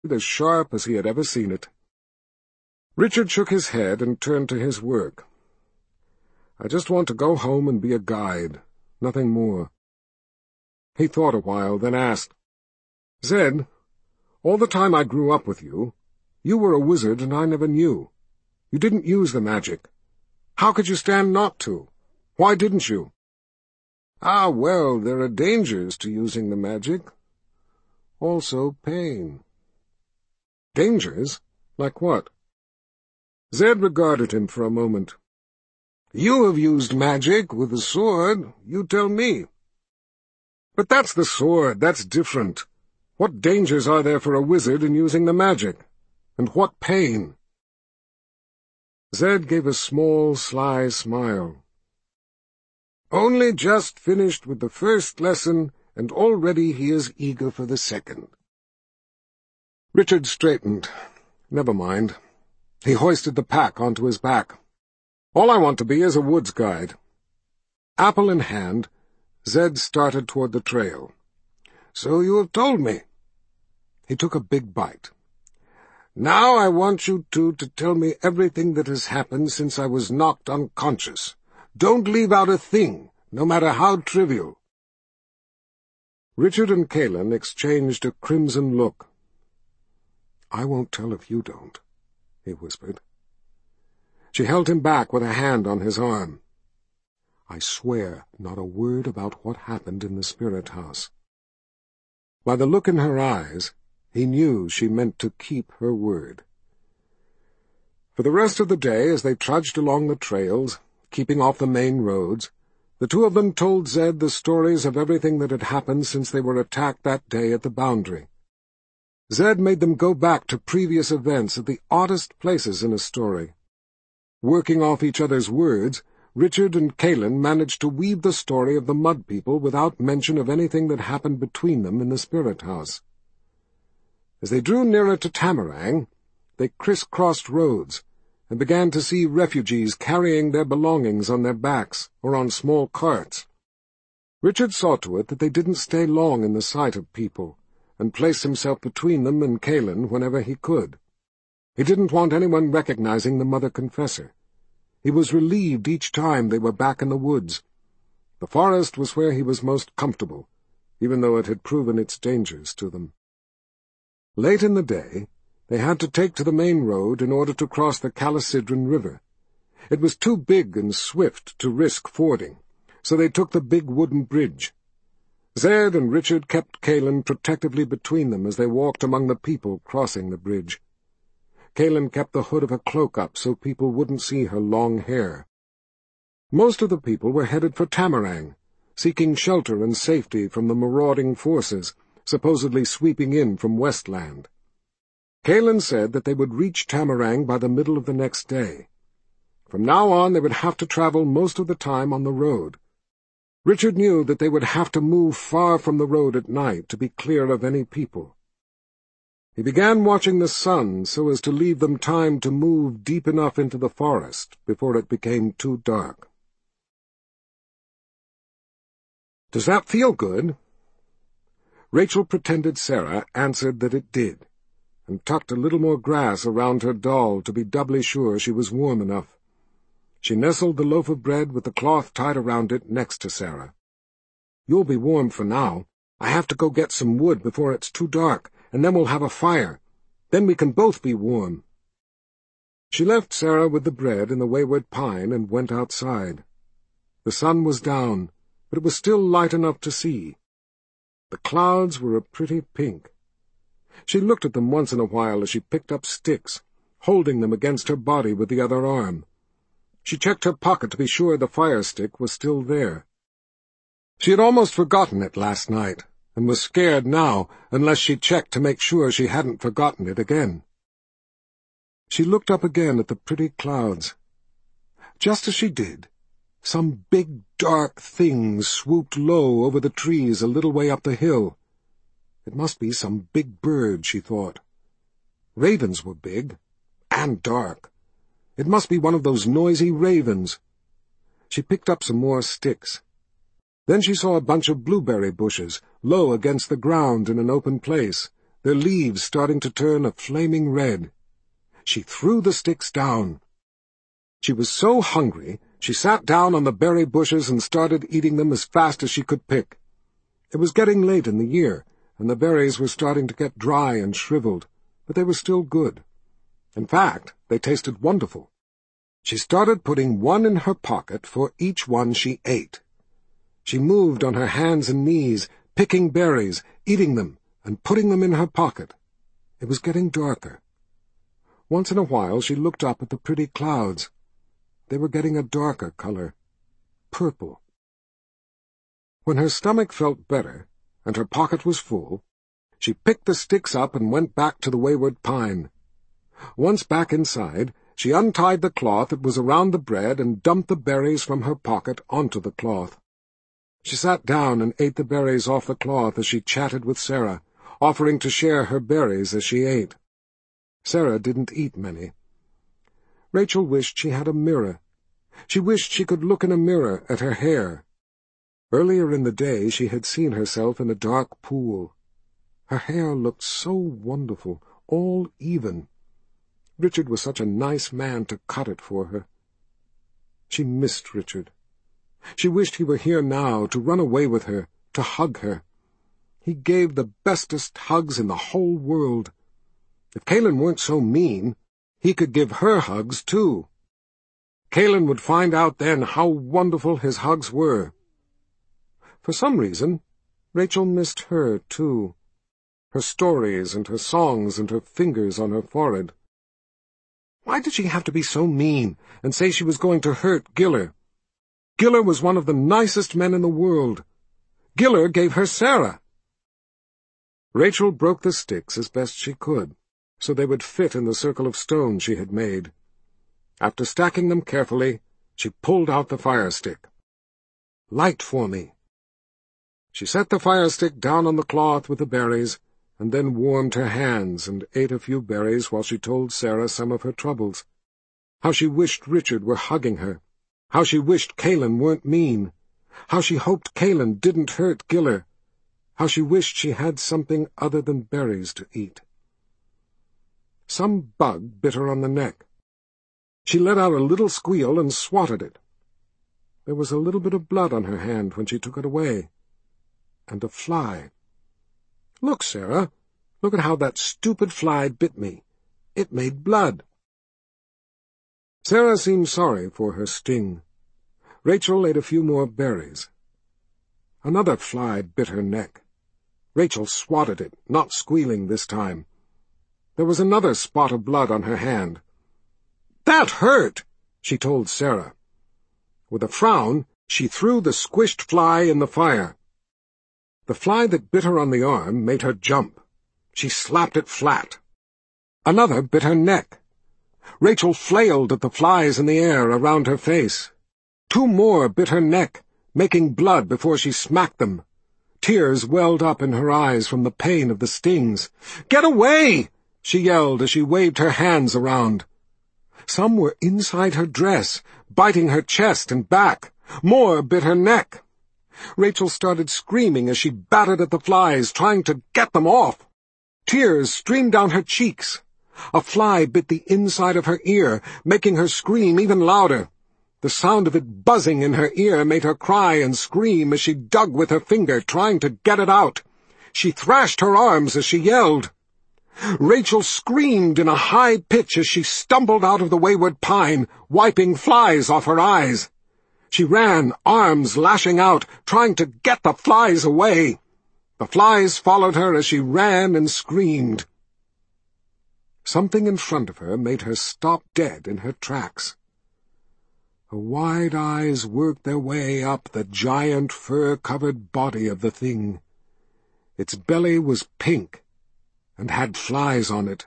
as sharp as he had ever seen it. Richard shook his head and turned to his work. "I just want to go home and be a guide, nothing more." He thought a while, then asked, "Zed, all the time I grew up with you, you were a wizard and I never knew. You didn't use the magic. How could you stand not to? Why didn't you?" "Ah, well, there are dangers to using the magic. Also pain." "Dangers? Like what?" Zed regarded him for a moment. "You have used magic with a sword, you tell me." "But that's the sword, that's different. What dangers are there for a wizard in using the magic? And what pain?" Zed gave a small, sly smile. "Only just finished with the first lesson, and already he is eager for the second." Richard straightened. Never mind. He hoisted the pack onto his back. "All I want to be is a woods guide." Apple in hand, Zed started toward the trail. "So you have told me." He took a big bite. "Now I want you two to tell me everything that has happened since I was knocked unconscious. Don't leave out a thing, no matter how trivial." Richard and Kaelin exchanged a crimson look. "I won't tell if you don't," he whispered. She held him back with a hand on his arm. "I swear not a word about what happened in the spirit house." By the look in her eyes, he knew she meant to keep her word. For the rest of the day, as they trudged along the trails, keeping off the main roads, the two of them told Zed the stories of everything that had happened since they were attacked that day at the boundary. Zed made them go back to previous events at the oddest places in a story. Working off each other's words, Richard and Kaelin managed to weave the story of the Mud People without mention of anything that happened between them in the spirit house. As they drew nearer to Tamarang, they crisscrossed roads and began to see refugees carrying their belongings on their backs or on small carts. Richard saw to it that they didn't stay long in the sight of people, and placed himself between them and Kaelin whenever he could. He didn't want anyone recognizing the Mother Confessor. He was relieved each time they were back in the woods. The forest was where he was most comfortable, even though it had proven its dangers to them. Late in the day, they had to take to the main road in order to cross the Calisidran River. It was too big and swift to risk fording, so they took the big wooden bridge. Zed and Richard kept Kaelin protectively between them as they walked among the people crossing the bridge. Kaelin kept the hood of her cloak up so people wouldn't see her long hair. Most of the people were headed for Tamarang, seeking shelter and safety from the marauding forces, supposedly sweeping in from Westland. Kaelin said that they would reach Tamarang by the middle of the next day. From now on they would have to travel most of the time on the road. Richard knew that they would have to move far from the road at night to be clear of any people. He began watching the sun so as to leave them time to move deep enough into the forest before it became too dark. "Does that feel good?" Rachel pretended Sarah answered that it did, and tucked a little more grass around her doll to be doubly sure she was warm enough. She nestled the loaf of bread with the cloth tied around it next to Sarah. "You'll be warm for now. I have to go get some wood before it's too dark, and then we'll have a fire. Then we can both be warm." She left Sarah with the bread and the wayward pine and went outside. The sun was down, but it was still light enough to see. The clouds were a pretty pink. She looked at them once in a while as she picked up sticks, holding them against her body with the other arm. She checked her pocket to be sure the fire stick was still there. She had almost forgotten it last night, and was scared now unless she checked to make sure she hadn't forgotten it again. She looked up again at the pretty clouds. Just as she did, some big dark thing swooped low over the trees a little way up the hill. It must be some big bird, she thought. Ravens were big, and dark. It must be one of those noisy ravens. She picked up some more sticks. Then she saw a bunch of blueberry bushes, low against the ground in an open place, their leaves starting to turn a flaming red. She threw the sticks down. She was so hungry, she sat down on the berry bushes and started eating them as fast as she could pick. It was getting late in the year, and the berries were starting to get dry and shriveled, but they were still good. In fact, they tasted wonderful. She started putting one in her pocket for each one she ate. She moved on her hands and knees, picking berries, eating them, and putting them in her pocket. It was getting darker. Once in a while she looked up at the pretty clouds. They were getting a darker color, purple. When her stomach felt better, and her pocket was full, she picked the sticks up and went back to the wayward pine. Once back inside, she untied the cloth that was around the bread and dumped the berries from her pocket onto the cloth. She sat down and ate the berries off the cloth as she chatted with Sarah, offering to share her berries as she ate. Sarah didn't eat many. Rachel wished she had a mirror. She wished she could look in a mirror at her hair. Earlier in the day she had seen herself in a dark pool. Her hair looked so wonderful, all even. Richard was such a nice man to cut it for her. She missed Richard. She wished he were here now to run away with her, to hug her. He gave the bestest hugs in the whole world. If Kalin weren't so mean, he could give her hugs, too. Kalin would find out then how wonderful his hugs were. For some reason, Rachel missed her, too. Her stories and her songs and her fingers on her forehead. Why did she have to be so mean and say she was going to hurt Giller? Giller was one of the nicest men in the world. Giller gave her Sarah. Rachel broke the sticks as best she could, so they would fit in the circle of stone she had made. After stacking them carefully, she pulled out the fire stick. "Light for me." She set the fire stick down on the cloth with the berries, and then warmed her hands and ate a few berries while she told Sarah some of her troubles. How she wished Richard were hugging her. How she wished Kalin weren't mean. How she hoped Kalin didn't hurt Giller. How she wished she had something other than berries to eat. Some bug bit her on the neck. She let out a little squeal and swatted it. There was a little bit of blood on her hand when she took it away. And a fly. "Look, Sarah, look at how that stupid fly bit me. It made blood." Sarah seemed sorry for her sting. Rachel ate a few more berries. Another fly bit her neck. Rachel swatted it, not squealing this time. There was another spot of blood on her hand. "That hurt," she told Sarah. With a frown, she threw the squished fly in the fire. The fly that bit her on the arm made her jump. She slapped it flat. Another bit her neck. Rachel flailed at the flies in the air around her face. 2 more bit her neck, making blood before she smacked them. Tears welled up in her eyes from the pain of the stings. "Get away!" she yelled as she waved her hands around. Some were inside her dress, biting her chest and back. More bit her neck. Rachel started screaming as she batted at the flies, trying to get them off. Tears streamed down her cheeks. A fly bit the inside of her ear, making her scream even louder. The sound of it buzzing in her ear made her cry and scream as she dug with her finger, trying to get it out. She thrashed her arms as she yelled. Rachel screamed in a high pitch as she stumbled out of the wayward pine, wiping flies off her eyes. She ran, arms lashing out, trying to get the flies away. The flies followed her as she ran and screamed. Something in front of her made her stop dead in her tracks. Her wide eyes worked their way up the giant fur-covered body of the thing. Its belly was pink and had flies on it.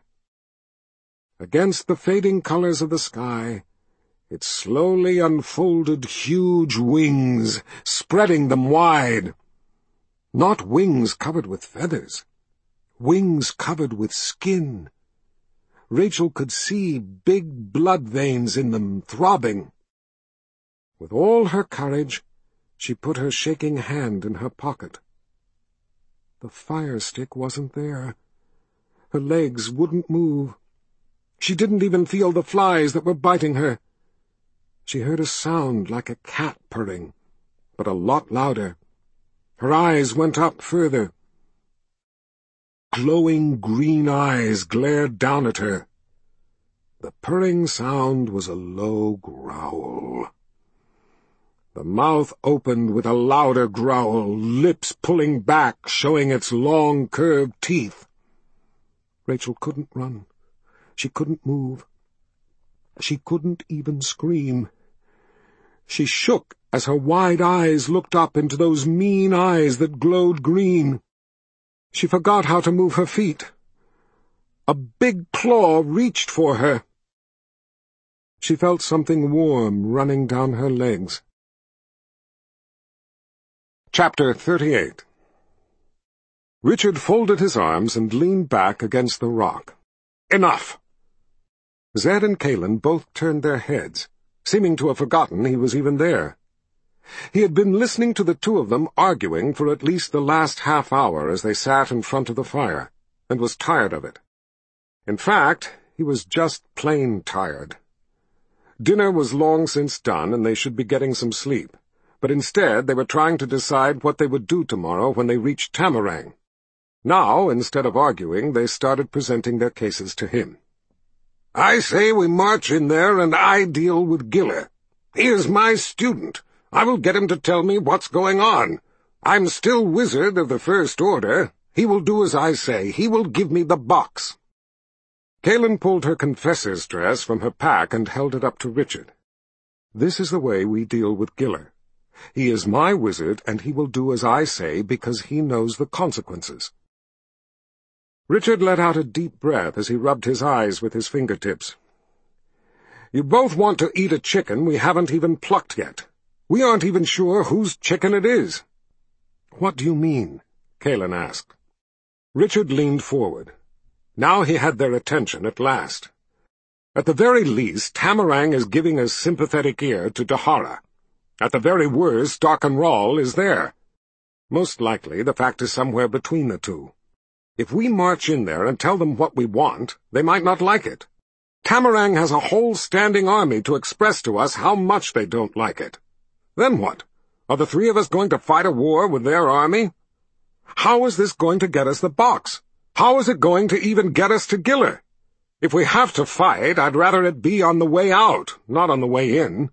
Against the fading colors of the sky, it slowly unfolded huge wings, spreading them wide. Not wings covered with feathers, wings covered with skin. Rachel could see big blood veins in them, throbbing. With all her courage, she put her shaking hand in her pocket. The fire stick wasn't there. Her legs wouldn't move. She didn't even feel the flies that were biting her. She heard a sound like a cat purring, but a lot louder. Her eyes went up further. Glowing green eyes glared down at her. The purring sound was a low growl. The mouth opened with a louder growl, lips pulling back, showing its long, curved teeth. Rachel couldn't run. She couldn't move. She couldn't even scream. She shook as her wide eyes looked up into those mean eyes that glowed green. She forgot how to move her feet. A big claw reached for her. She felt something warm running down her legs. Chapter 38. Richard folded his arms and leaned back against the rock. Enough! Zed and Kalin both turned their heads, seeming to have forgotten he was even there. He had been listening to the two of them arguing for at least the last half hour as they sat in front of the fire, and was tired of it. In fact, he was just plain tired. Dinner was long since done, and they should be getting some sleep, but instead they were trying to decide what they would do tomorrow when they reached Tamarang. Now, instead of arguing, they started presenting their cases to him. "I say we march in there and I deal with Giller. He is my student. I will get him to tell me what's going on. I'm still Wizard of the First Order. He will do as I say. He will give me the box." Kalin pulled her confessor's dress from her pack and held it up to Richard. "This is the way we deal with Giller. He is my wizard, and he will do as I say because he knows the consequences." Richard let out a deep breath as he rubbed his eyes with his fingertips. "You both want to eat a chicken we haven't even plucked yet. We aren't even sure whose chicken it is." "What do you mean?" Kalin asked. Richard leaned forward. Now he had their attention at last. "At the very least, Tamarang is giving a sympathetic ear to Dahara. At the very worst, Darkenrall is there. Most likely, the fact is somewhere between the two. If we march in there and tell them what we want, they might not like it. Tamarang has a whole standing army to express to us how much they don't like it. Then what? Are the three of us going to fight a war with their army? How is this going to get us the box? How is it going to even get us to Giller? If we have to fight, I'd rather it be on the way out, not on the way in."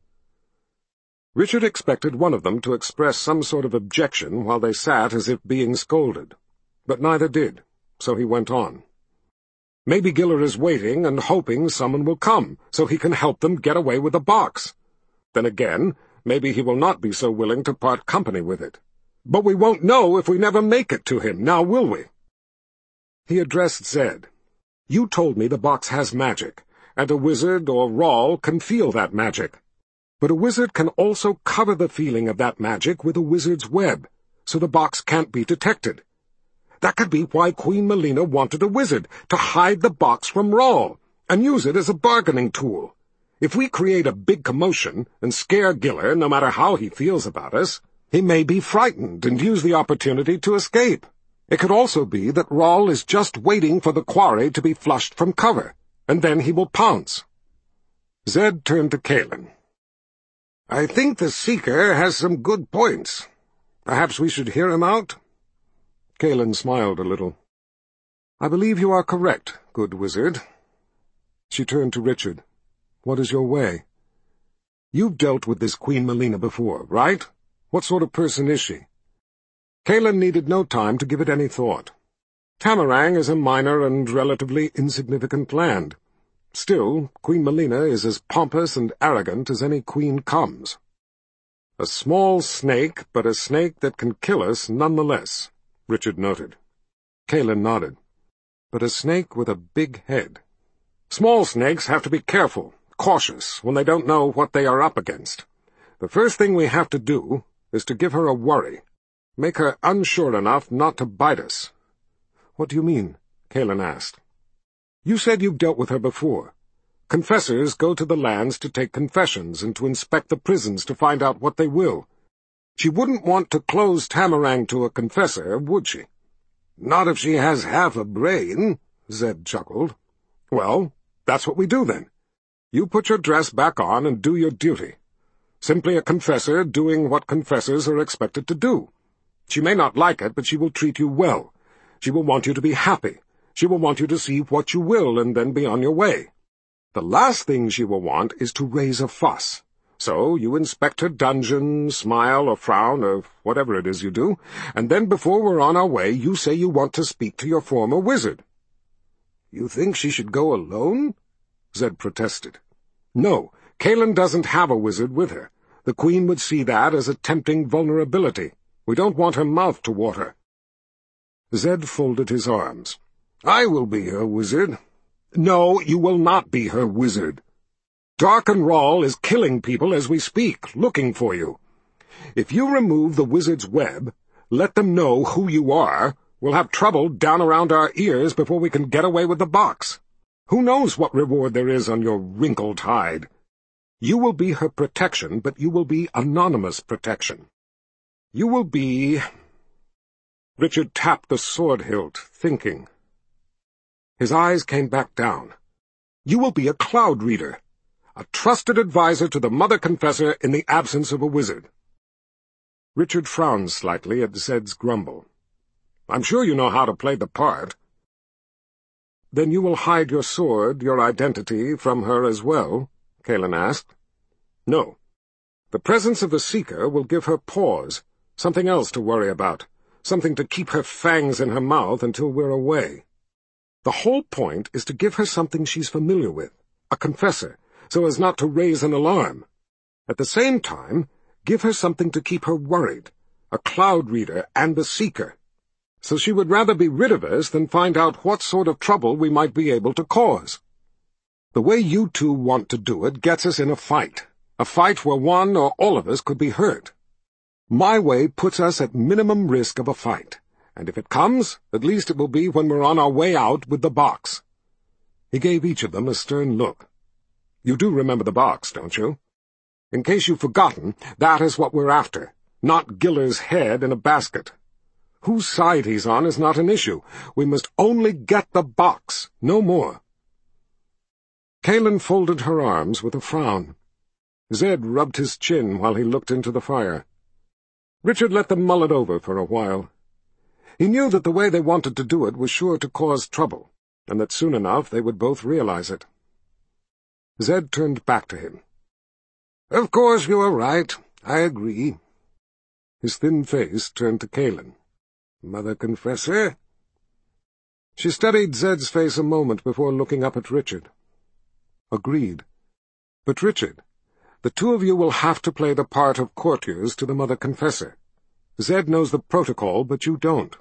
Richard expected one of them to express some sort of objection while they sat as if being scolded, but neither did, so he went on. "Maybe Giller is waiting and hoping someone will come, so he can help them get away with the box. Then again, maybe he will not be so willing to part company with it. But we won't know if we never make it to him, now will we?" He addressed Zed. "You told me the box has magic, and a wizard or Rall can feel that magic. But a wizard can also cover the feeling of that magic with a wizard's web, so the box can't be detected. That could be why Queen Melina wanted a wizard, to hide the box from Rall, and use it as a bargaining tool. If we create a big commotion and scare Giller, no matter how he feels about us, he may be frightened and use the opportunity to escape. It could also be that Rall is just waiting for the quarry to be flushed from cover, and then he will pounce." Zed turned to Kalin. "I think the Seeker has some good points. Perhaps we should hear him out?" Kalin smiled a little. "I believe you are correct, good wizard." She turned to Richard. "What is your way? You've dealt with this Queen Melina before, right? What sort of person is she?" Kalin needed no time to give it any thought. Tamarang is a minor and relatively insignificant land. Still, Queen Melina is as pompous and arrogant as any queen comes. "A small snake, but a snake that can kill us nonetheless," Richard noted. Kalin nodded. "But a snake with a big head. Small snakes have to be careful, cautious, when they don't know what they are up against. The first thing we have to do is to give her a worry. Make her unsure enough not to bite us." "What do you mean?" Kalin asked. "You said you've dealt with her before. Confessors go to the lands to take confessions and to inspect the prisons to find out what they will. She wouldn't want to close Tamarang to a confessor, would she?" "Not if she has half a brain," Zed chuckled. "Well, that's what we do then. You put your dress back on and do your duty. Simply a confessor doing what confessors are expected to do. She may not like it, but she will treat you well. She will want you to be happy. She will want you to see what you will and then be on your way. The last thing she will want is to raise a fuss. So you inspect her dungeon, smile or frown or whatever it is you do, and then before we're on our way you say you want to speak to your former wizard." "You think she should go alone?" Zed protested. "No, Kaelin doesn't have a wizard with her. The Queen would see that as a tempting vulnerability. We don't want her mouth to water." Zed folded his arms. "I will be her wizard." "No, you will not be her wizard. Darkenrahl is killing people as we speak, looking for you. If you remove the wizard's web, let them know who you are, we'll have trouble down around our ears before we can get away with the box. Who knows what reward there is on your wrinkled hide? You will be her protection, but you will be anonymous protection. You will be—" Richard tapped the sword hilt, thinking. His eyes came back down. "You will be a cloud reader, a trusted advisor to the Mother Confessor in the absence of a wizard." Richard frowned slightly at Zed's grumble. "I'm sure you know how to play the part." "Then you will hide your sword, your identity, from her as well?" Kaelin asked. "No. The presence of the Seeker will give her pause, something else to worry about, something to keep her fangs in her mouth until we're away. The whole point is to give her something she's familiar with, a confessor, so as not to raise an alarm. At the same time, give her something to keep her worried, a cloud reader and the Seeker. So she would rather be rid of us than find out what sort of trouble we might be able to cause. The way you two want to do it gets us in a fight where one or all of us could be hurt. My way puts us at minimum risk of a fight, and if it comes, at least it will be when we're on our way out with the box." He gave each of them a stern look. "You do remember the box, don't you? In case you've forgotten, that is what we're after, not Giller's head in a basket. Whose side he's on is not an issue. We must only get the box, no more." Kaelin folded her arms with a frown. Zed rubbed his chin while he looked into the fire. Richard let them mull it over for a while. He knew that the way they wanted to do it was sure to cause trouble, and that soon enough they would both realize it. Zed turned back to him. "Of course you are right. I agree." His thin face turned to Kaelin. "Mother Confessor?" She studied Zed's face a moment before looking up at Richard. "Agreed. But Richard, the two of you will have to play the part of courtiers to the Mother Confessor. Zed knows the protocol, but you don't."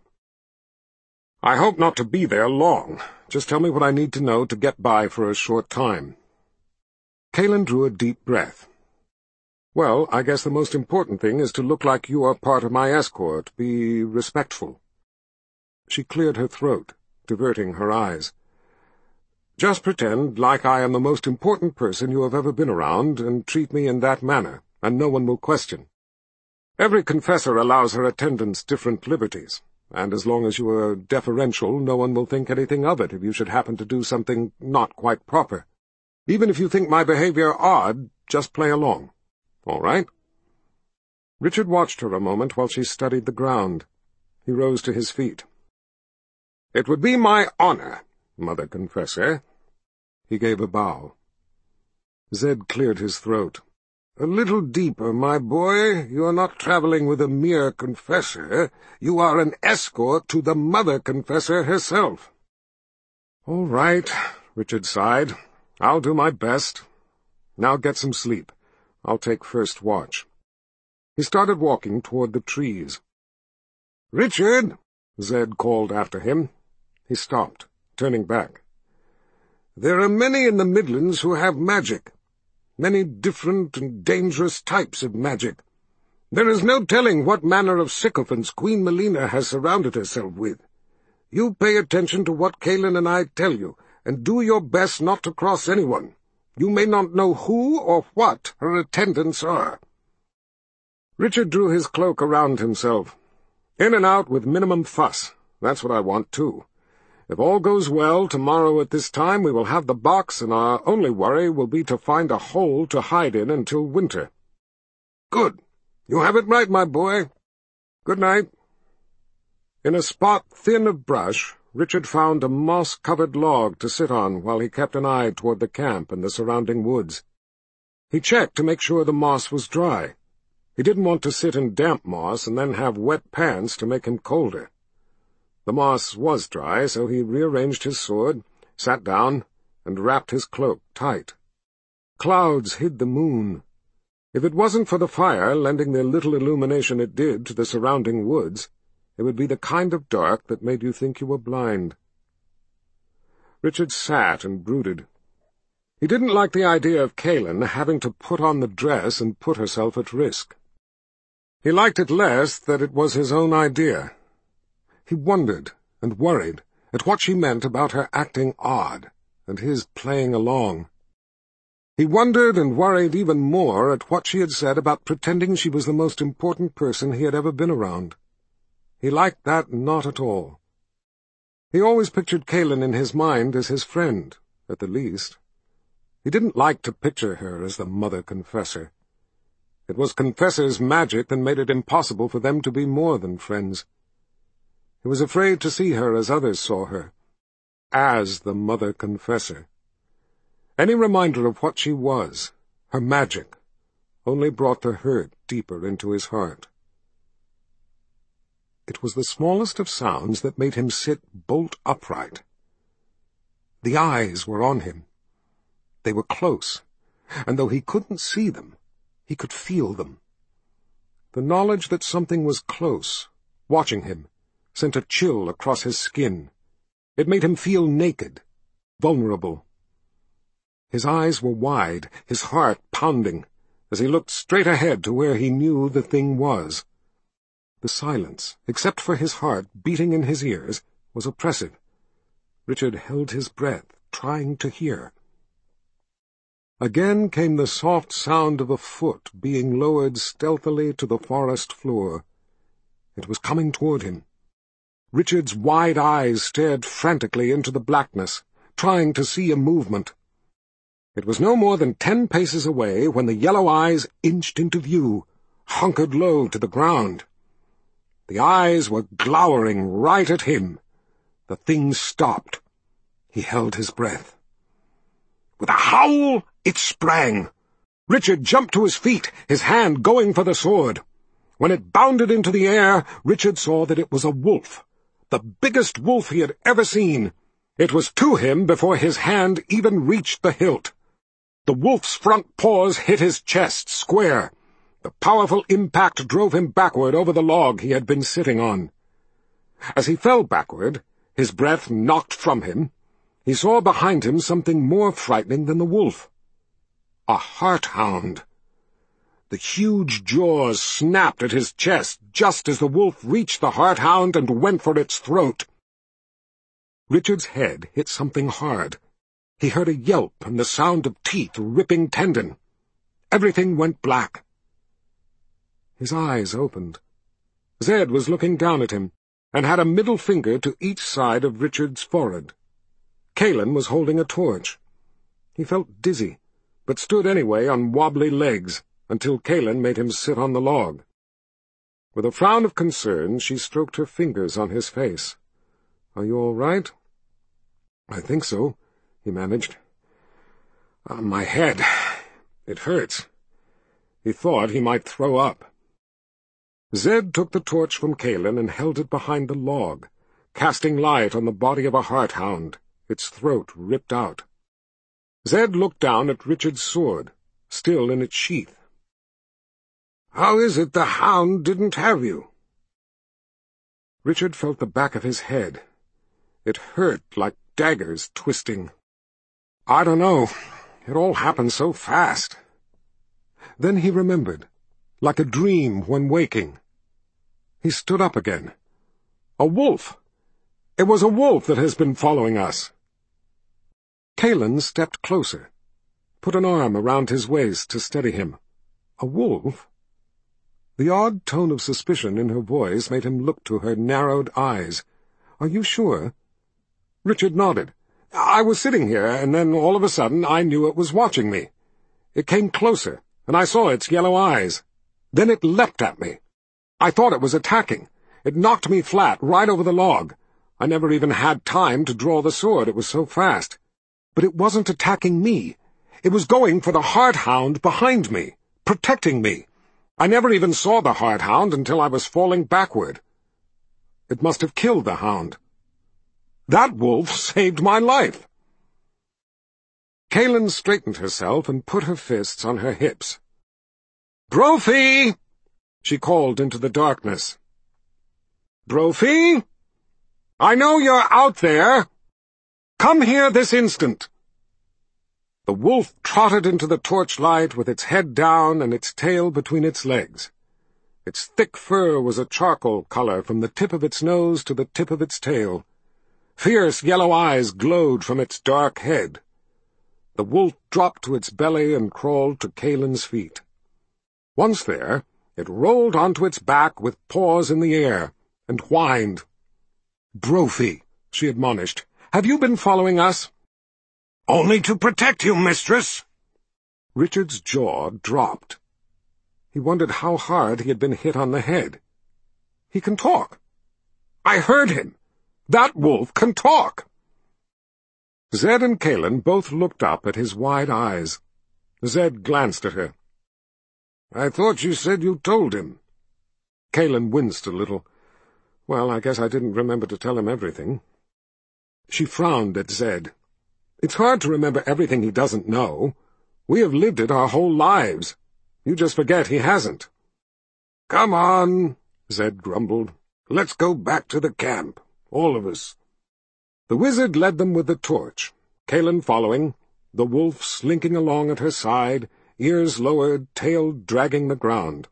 "I hope not to be there long. Just tell me what I need to know to get by for a short time." Kaelin drew a deep breath. "Well, I guess the most important thing is to look like you are part of my escort, be respectful." She cleared her throat, diverting her eyes. "Just pretend like I am the most important person you have ever been around, and treat me in that manner, and no one will question. Every confessor allows her attendants different liberties, and as long as you are deferential, no one will think anything of it if you should happen to do something not quite proper. Even if you think my behavior odd, just play along. All right?" Richard watched her a moment while she studied the ground. He rose to his feet. "It would be my honor, Mother Confessor." He gave a bow. Zed cleared his throat. "A little deeper, my boy. You are not traveling with a mere confessor. You are an escort to the Mother Confessor herself." "All right," Richard sighed. "I'll do my best. Now get some sleep. I'll take first watch." He started walking toward the trees. "Richard!" Zed called after him. He stopped, turning back. "There are many in the Midlands who have magic. Many different and dangerous types of magic. There is no telling what manner of sycophants Queen Melina has surrounded herself with. You pay attention to what Kaelin and I tell you, and do your best not to cross anyone. You may not know who or what her attendants are." Richard drew his cloak around himself. "In and out with minimum fuss. That's what I want, too. If all goes well, tomorrow at this time we will have the box, and our only worry will be to find a hole to hide in until winter." "Good. You have it right, my boy. Good night." In a spot thin of brush, Richard found a moss-covered log to sit on while he kept an eye toward the camp and the surrounding woods. He checked to make sure the moss was dry. He didn't want to sit in damp moss and then have wet pants to make him colder. The moss was dry, so he rearranged his sword, sat down, and wrapped his cloak tight. Clouds hid the moon. If it wasn't for the fire lending the little illumination it did to the surrounding woods, it would be the kind of dark that made you think you were blind. Richard sat and brooded. He didn't like the idea of Kalin having to put on the dress and put herself at risk. He liked it less that it was his own idea. He wondered and worried at what she meant about her acting odd and his playing along. He wondered and worried even more at what she had said about pretending she was the most important person he had ever been around. He liked that not at all. He always pictured Kalin in his mind as his friend, at the least. He didn't like to picture her as the Mother Confessor. It was Confessor's magic that made it impossible for them to be more than friends. He was afraid to see her as others saw her, as the Mother Confessor. Any reminder of what she was, her magic, only brought the hurt deeper into his heart. It was the smallest of sounds that made him sit bolt upright. The eyes were on him. They were close, and though he couldn't see them, he could feel them. The knowledge that something was close, watching him, sent a chill across his skin. It made him feel naked, vulnerable. His eyes were wide, his heart pounding, as he looked straight ahead to where he knew the thing was. The silence, except for his heart beating in his ears, was oppressive. Richard held his breath, trying to hear. Again came the soft sound of a foot being lowered stealthily to the forest floor. It was coming toward him. Richard's wide eyes stared frantically into the blackness, trying to see a movement. It was no more than 10 paces away when the yellow eyes inched into view, hunkered low to the ground. The eyes were glowering right at him. The thing stopped. He held his breath. With a howl, it sprang. Richard jumped to his feet, his hand going for the sword. When it bounded into the air, Richard saw that it was a wolf, the biggest wolf he had ever seen. It was to him before his hand even reached the hilt. The wolf's front paws hit his chest square. The powerful impact drove him backward over the log he had been sitting on. As he fell backward, his breath knocked from him, he saw behind him something more frightening than the wolf. A hart-hound. The huge jaws snapped at his chest just as the wolf reached the hart-hound and went for its throat. Richard's head hit something hard. He heard a yelp and the sound of teeth ripping tendon. Everything went black. His eyes opened. Zed was looking down at him, and had a middle finger to each side of Richard's forehead. Kalin was holding a torch. He felt dizzy, but stood anyway on wobbly legs, until Kalin made him sit on the log. With a frown of concern, she stroked her fingers on his face. "Are you all right?" "I think so," he managed. "My head. It hurts." He thought he might throw up. Zed took the torch from Kalin and held it behind the log, casting light on the body of a hart-hound, its throat ripped out. Zed looked down at Richard's sword, still in its sheath. "How is it the hound didn't have you?" Richard felt the back of his head. It hurt like daggers twisting. "I don't know. It all happened so fast." Then he remembered, like a dream when waking. He stood up again. "A wolf! It was a wolf that has been following us." Kalin stepped closer, put an arm around his waist to steady him. "A wolf?" The odd tone of suspicion in her voice made him look to her narrowed eyes. "Are you sure?" Richard nodded. "I was sitting here, and then all of a sudden I knew it was watching me. It came closer, and I saw its yellow eyes. Then it leapt at me. I thought it was attacking. It knocked me flat, right over the log. I never even had time to draw the sword, it was so fast. But it wasn't attacking me. It was going for the Hearthound behind me, protecting me. I never even saw the Hearthound until I was falling backward. It must have killed the hound. That wolf saved my life." Kaelin straightened herself and put her fists on her hips. "Brophy!" she called into the darkness. "Brophy? I know you're out there. Come here this instant." The wolf trotted into the torchlight with its head down and its tail between its legs. Its thick fur was a charcoal color from the tip of its nose to the tip of its tail. Fierce yellow eyes glowed from its dark head. The wolf dropped to its belly and crawled to Kaelin's feet. Once there, it rolled onto its back with paws in the air, and whined. "Brophy," she admonished, "have you been following us?" "Only to protect you, mistress." Richard's jaw dropped. He wondered how hard he had been hit on the head. "He can talk. I heard him. That wolf can talk." Zed and Kaelin both looked up at his wide eyes. Zed glanced at her. "I thought you said you told him." Kaelin winced a little. "Well, I guess I didn't remember to tell him everything." She frowned at Zed. "It's hard to remember everything he doesn't know. We have lived it our whole lives. You just forget he hasn't." "Come on," Zed grumbled. "Let's go back to the camp, all of us." The wizard led them with the torch, Kaelin following, the wolf slinking along at her side, ears lowered, tail dragging the ground.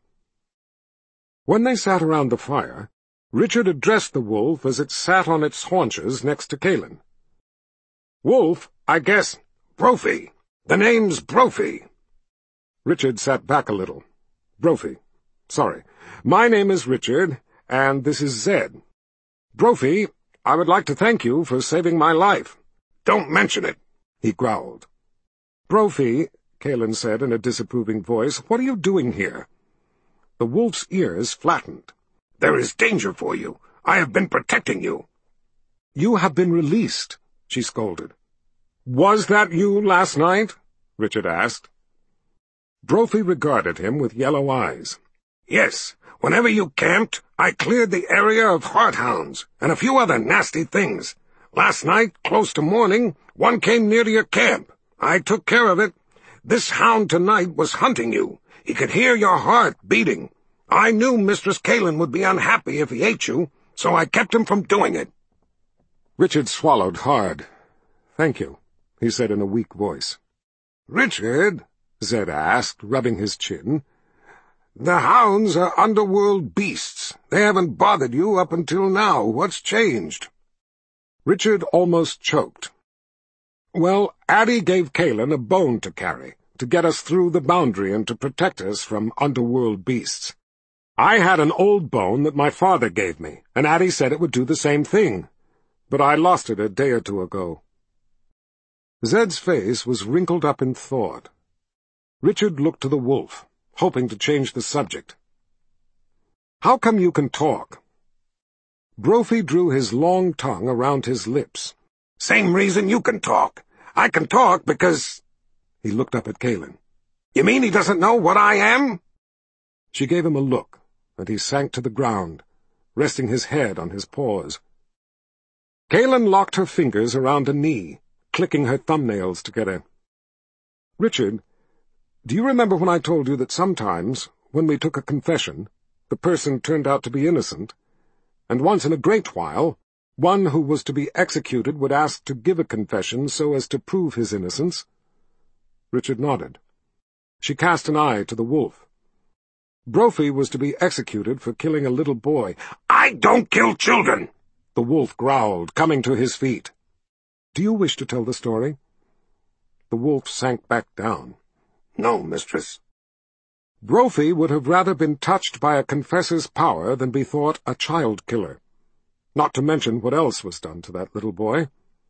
When they sat around the fire, Richard addressed the wolf as it sat on its haunches next to Kaelin. "Wolf, I guess—" "Brophy. The name's Brophy." Richard sat back a little. "Brophy. Sorry. My name is Richard, and this is Zed. Brophy, I would like to thank you for saving my life." "Don't mention it," he growled. "Brophy," Kaelin said in a disapproving voice, "what are you doing here?" The wolf's ears flattened. "There is danger for you. I have been protecting you." "You have been released," she scolded. "Was that you last night?" Richard asked. Brophy regarded him with yellow eyes. "Yes. Whenever you camped, I cleared the area of Hearthounds, and a few other nasty things. Last night, close to morning, one came near to your camp. I took care of it. This hound tonight was hunting you. He could hear your heart beating. I knew Mistress Kaelin would be unhappy if he ate you, so I kept him from doing it." Richard swallowed hard. "Thank you," he said in a weak voice. "Richard," Zed asked, rubbing his chin, "the hounds are underworld beasts. They haven't bothered you up until now. What's changed?" Richard almost choked. "Well, Addie gave Kaelin a bone to carry, to get us through the boundary and to protect us from underworld beasts. I had an old bone that my father gave me, and Addie said it would do the same thing. But I lost it a day or two ago." Zed's face was wrinkled up in thought. Richard looked to the wolf, hoping to change the subject. "How come you can talk?" Brophy drew his long tongue around his lips. "Same reason you can talk. I can talk because—" He looked up at Kaelin. "You mean he doesn't know what I am?" She gave him a look, and he sank to the ground, resting his head on his paws. Kaelin locked her fingers around a knee, clicking her thumbnails together. "Richard, do you remember when I told you that sometimes, when we took a confession, the person turned out to be innocent, and once in a great while, one who was to be executed would ask to give a confession so as to prove his innocence?" Richard nodded. She cast an eye to the wolf. Brophy was to be executed for killing a little boy. "I don't kill children!" the wolf growled, coming to his feet. "Do you wish to tell the story?" The wolf sank back down. "No, mistress." Brophy would have rather been touched by a confessor's power than be thought a child-killer. Not to mention what else was done to that little boy.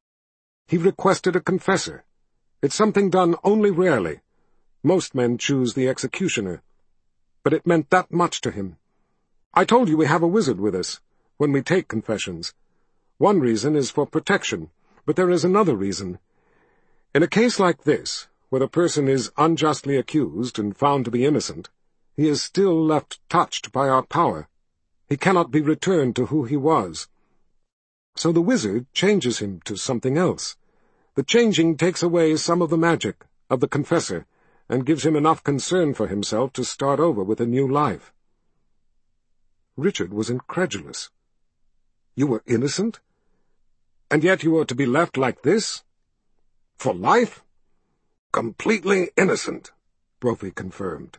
He requested a confessor. It's something done only rarely. Most men choose the executioner. But it meant that much to him. I told you we have a wizard with us when we take confessions. One reason is for protection, but there is another reason. In a case like this, where the person is unjustly accused and found to be innocent, he is still left touched by our power. He cannot be returned to who he was. So the wizard changes him to something else. The changing takes away some of the magic of the confessor and gives him enough concern for himself to start over with a new life. Richard was incredulous. You were innocent? And yet you are to be left like this? For life? Completely innocent, Brophy confirmed.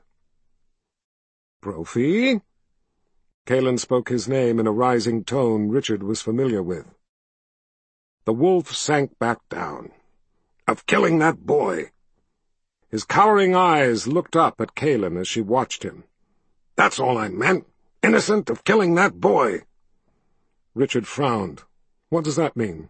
Brophy? Calen spoke his name in a rising tone Richard was familiar with. The wolf sank back down. Of killing that boy. His cowering eyes looked up at Calen as she watched him. That's all I meant. Innocent of killing that boy. Richard frowned. What does that mean?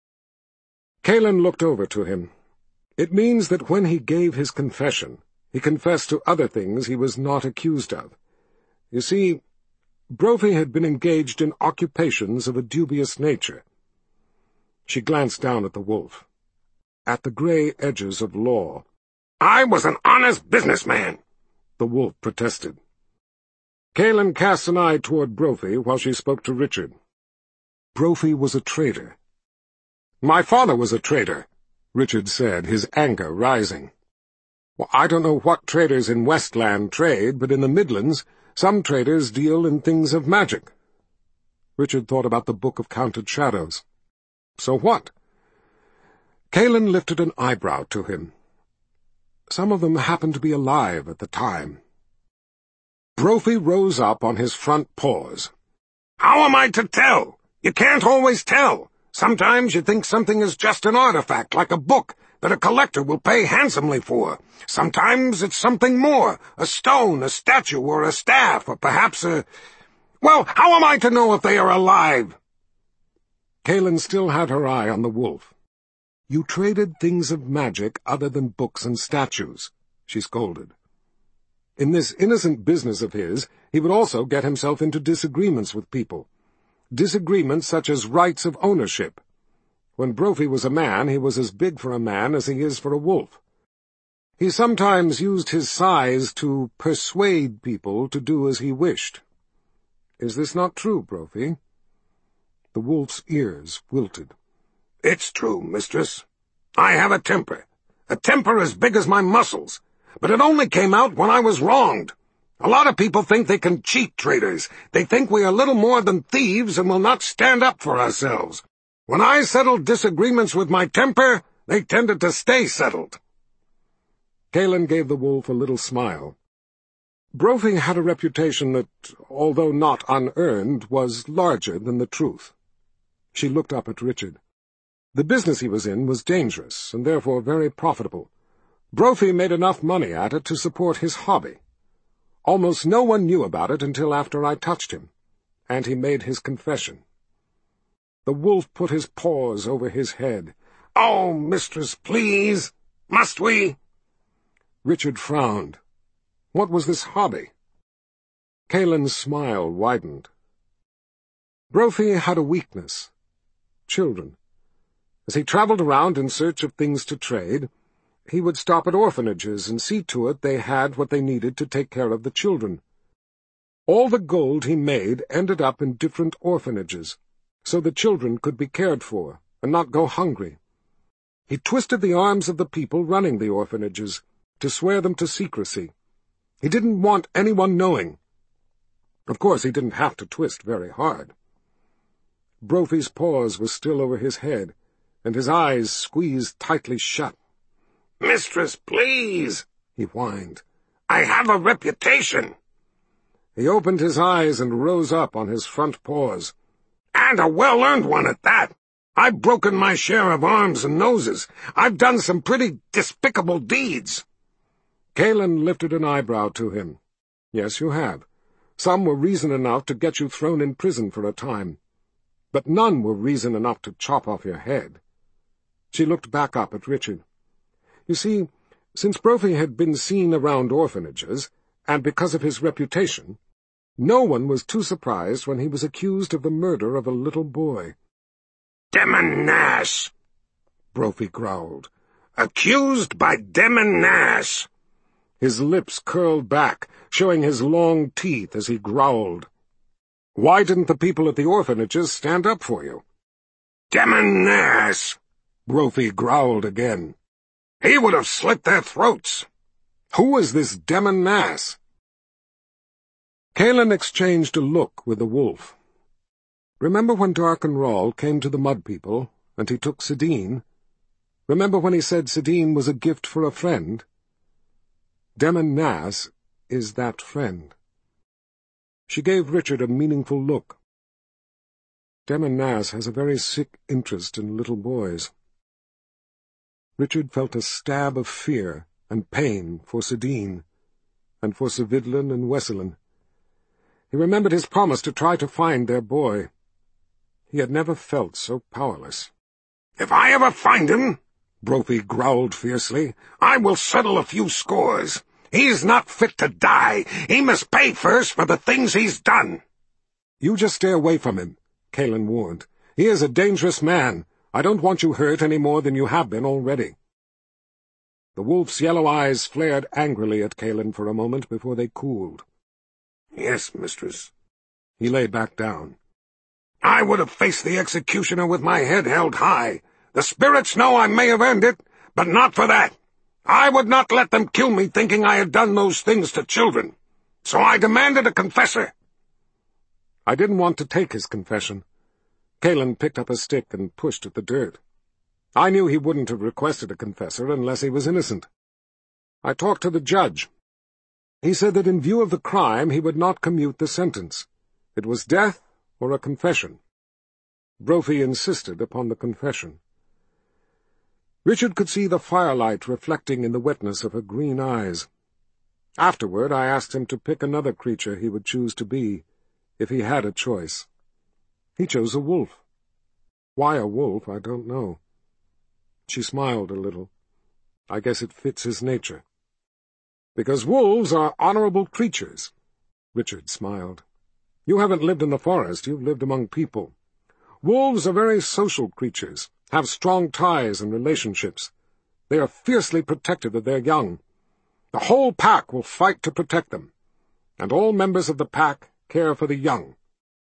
Calen looked over to him. It means that when he gave his confession, he confessed to other things he was not accused of. You see, Brophy had been engaged in occupations of a dubious nature. She glanced down at the wolf, at the gray edges of law. I was an honest businessman, the wolf protested. Calen cast an eye toward Brophy while she spoke to Richard. Brophy was a traitor. My father was a traitor, Richard said, his anger rising. Well, I don't know what traders in Westland trade, but in the Midlands, some traders deal in things of magic. Richard thought about the Book of Counted Shadows. So what? Calen lifted an eyebrow to him. Some of them happened to be alive at the time. Brophy rose up on his front paws. How am I to tell? You can't always tell. Sometimes you think something is just an artifact, like a book, that a collector will pay handsomely for. Sometimes it's something more, a stone, a statue, or a staff, or perhaps a... Well, how am I to know if they are alive? Calen still had her eye on the wolf. You traded things of magic other than books and statues, she scolded. In this innocent business of his, he would also get himself into disagreements with people. Disagreements such as rights of ownership. When Brophy was a man, he was as big for a man as he is for a wolf. He sometimes used his size to persuade people to do as he wished. Is this not true, Brophy? The wolf's ears wilted. It's true, mistress. I have a temper as big as my muscles, but it only came out when I was wronged. A lot of people think they can cheat traders. They think we are little more than thieves and will not stand up for ourselves. When I settled disagreements with my temper, they tended to stay settled. Calen gave the wolf a little smile. Brophy had a reputation that, although not unearned, was larger than the truth. She looked up at Richard. The business he was in was dangerous, and therefore very profitable. Brophy made enough money at it to support his hobby. Almost no one knew about it until after I touched him, and he made his confession. The wolf put his paws over his head. Oh, mistress, please! Must we? Richard frowned. What was this hobby? Calen's smile widened. Brophy had a weakness. Children. As he traveled around in search of things to trade, he would stop at orphanages and see to it they had what they needed to take care of the children. All the gold he made ended up in different orphanages, so the children could be cared for and not go hungry. He twisted the arms of the people running the orphanages to swear them to secrecy. He didn't want anyone knowing. Of course, he didn't have to twist very hard. Brophy's paws were still over his head, and his eyes squeezed tightly shut. "Mistress, please," he whined. "I have a reputation." He opened his eyes and rose up on his front paws. "And a well-earned one at that. I've broken my share of arms and noses. I've done some pretty despicable deeds." Calen lifted an eyebrow to him. "Yes, you have. Some were reason enough to get you thrown in prison for a time. But none were reason enough to chop off your head." She looked back up at Richard. You see, since Brophy had been seen around orphanages, and because of his reputation, no one was too surprised when he was accused of the murder of a little boy. "Demon Nass!" Brophy growled. "Accused by Demon Nass!" His lips curled back, showing his long teeth as he growled. "Why didn't the people at the orphanages stand up for you?" "Demon Nass!" Brophy growled again. "He would have slit their throats." "Who is this Demon Nass?" Kalin exchanged a look with the wolf. "Remember when Darkenrall came to the Mud People, and he took Sidine? Remember when he said Sidine was a gift for a friend? Demon Nass is that friend." She gave Richard a meaningful look. "Demon Nass has a very sick interest in little boys." Richard felt a stab of fear and pain for Sidine, and for Svidlin and Wesselin. He remembered his promise to try to find their boy. He had never felt so powerless. "If I ever find him," Brophy growled fiercely, "I will settle a few scores. He's not fit to die. He must pay first for the things he's done." "You just stay away from him," Kalin warned. "He is a dangerous man. I don't want you hurt any more than you have been already." The wolf's yellow eyes flared angrily at Kalin for a moment before they cooled. "Yes, mistress." He lay back down. "I would have faced the executioner with my head held high. The spirits know I may have earned it, but not for that. I would not let them kill me thinking I had done those things to children. So I demanded a confessor." "I didn't want to take his confession." Kalin picked up a stick and pushed at the dirt. "I knew he wouldn't have requested a confessor unless he was innocent. I talked to the judge. He said that in view of the crime he would not commute the sentence. It was death or a confession. Brophy insisted upon the confession." Richard could see the firelight reflecting in the wetness of her green eyes. Afterward I asked him to pick another creature he would choose to be, if he had a choice. He chose a wolf. Why a wolf, I don't know. She smiled a little. I guess it fits his nature. "Because wolves are honorable creatures." Richard smiled. "You haven't lived in the forest, you've lived among people. Wolves are very social creatures, have strong ties and relationships. They are fiercely protective of their young. The whole pack will fight to protect them, and all members of the pack care for the young."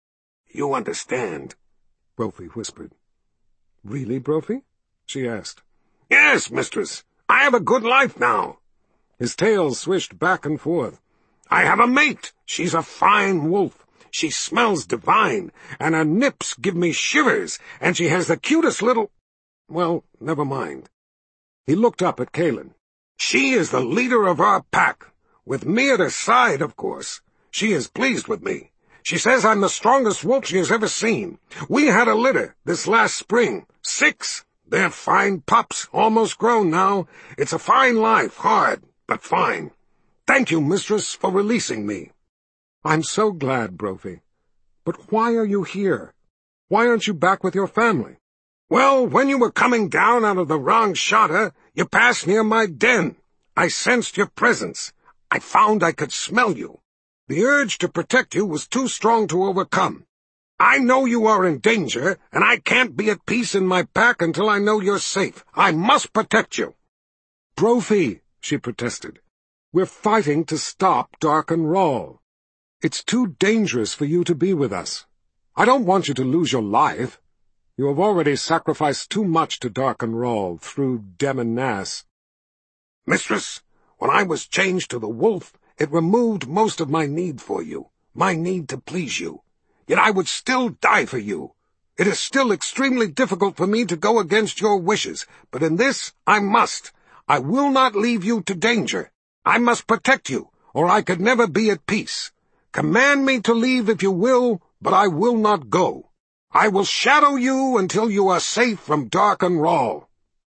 "You understand," Brophy whispered. "Really, Brophy?" she asked. "Yes, mistress. I have a good life now." His tail swished back and forth. "I have a mate. She's a fine wolf. She smells divine, and her nips give me shivers, and she has the cutest little— Well, never mind." He looked up at Kalin. "She is the leader of our pack, with me at her side, of course. She is pleased with me. She says I'm the strongest wolf she has ever seen. We had a litter this last spring. 6. They're fine pups, almost grown now. It's a fine life, hard, but fine. Thank you, mistress, for releasing me." "I'm so glad, Brophy. But why are you here? Why aren't you back with your family?" "Well, when you were coming down out of the Rang Shata, you passed near my den. I sensed your presence. I found I could smell you. The urge to protect you was too strong to overcome. I know you are in danger, and I can't be at peace in my pack until I know you're safe. I must protect you." "Brophy," she protested, "we're fighting to stop Darkenrall. It's too dangerous for you to be with us. I don't want you to lose your life. You have already sacrificed too much to Darkenrall through Demon Nass." "Mistress, when I was changed to the wolf, it removed most of my need for you, my need to please you. Yet I would still die for you. It is still extremely difficult for me to go against your wishes, but in this I must. I will not leave you to danger. I must protect you, or I could never be at peace. Command me to leave if you will, but I will not go. I will shadow you until you are safe from Darkenrall."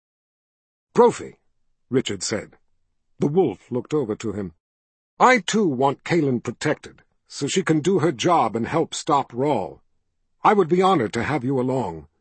"Brophy," Richard said. The wolf looked over to him. "I too want Kalin protected, so she can do her job and help stop Rall. I would be honored to have you along.